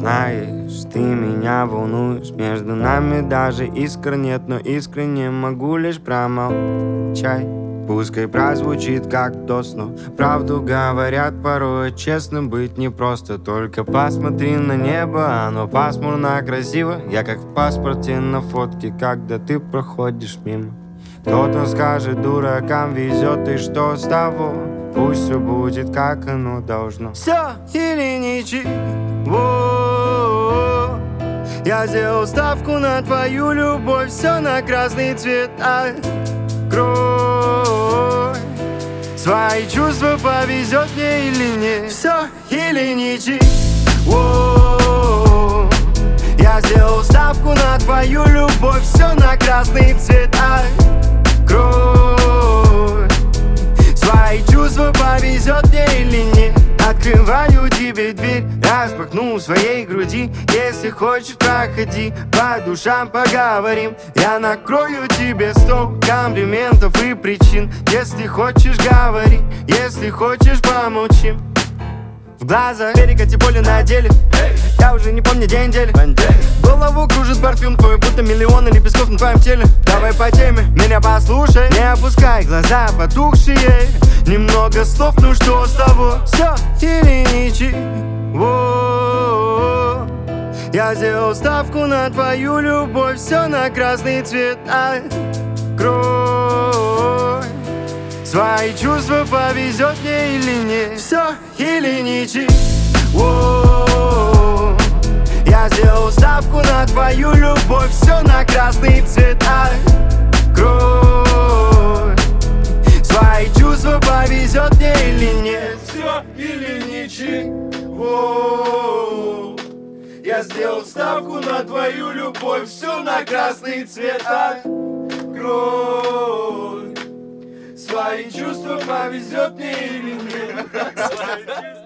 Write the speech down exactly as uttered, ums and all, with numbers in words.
знаешь, ты меня волнуешь. Между нами даже искр нет, но искренне могу лишь промолчать. Пускай прозвучит как тост, но правду говорят порой. Честно быть непросто, только посмотри на небо. Оно пасмурно красиво, я как в паспорте на фотке, когда ты проходишь мимо. Кто-то скажет, дуракам везет, и что с того? Пусть все будет, как оно должно. Все или ничего. Я сделал ставку на твою любовь, все на красный цвет. Открой свои чувства, повезет мне или нет. Все или ничего. Я сделал ставку на твою любовь, все на красный цвет. Открой свои чувства, повезет мне или нет. Открываю тебе дверь, распахну своей груди. Если хочешь, проходи, по душам поговорим. Я накрою тебе стол комплиментов и причин. Если хочешь, говори, если хочешь, помолчим. В глаза перекати поле на деле. Я уже не помню день недели. Голову кружит парфюм твой, будто миллионы лепестков на твоем теле. Давай по теме, меня послушай. Не опускай глаза потухшие. Немного слов, ну что с того? Все или ничего. Я сделал ставку на твою любовь, все на красный цвет. Открой свои чувства, повезет мне или нет. Все или ничего. Я сделал ставку на твою любовь, все на красный цвет. Открой свои чувства, повезет мне или нет. Все или ничего. Я сделал ставку на твою любовь, все на красный цвет. Открой свои чувства, повезет мне или нет.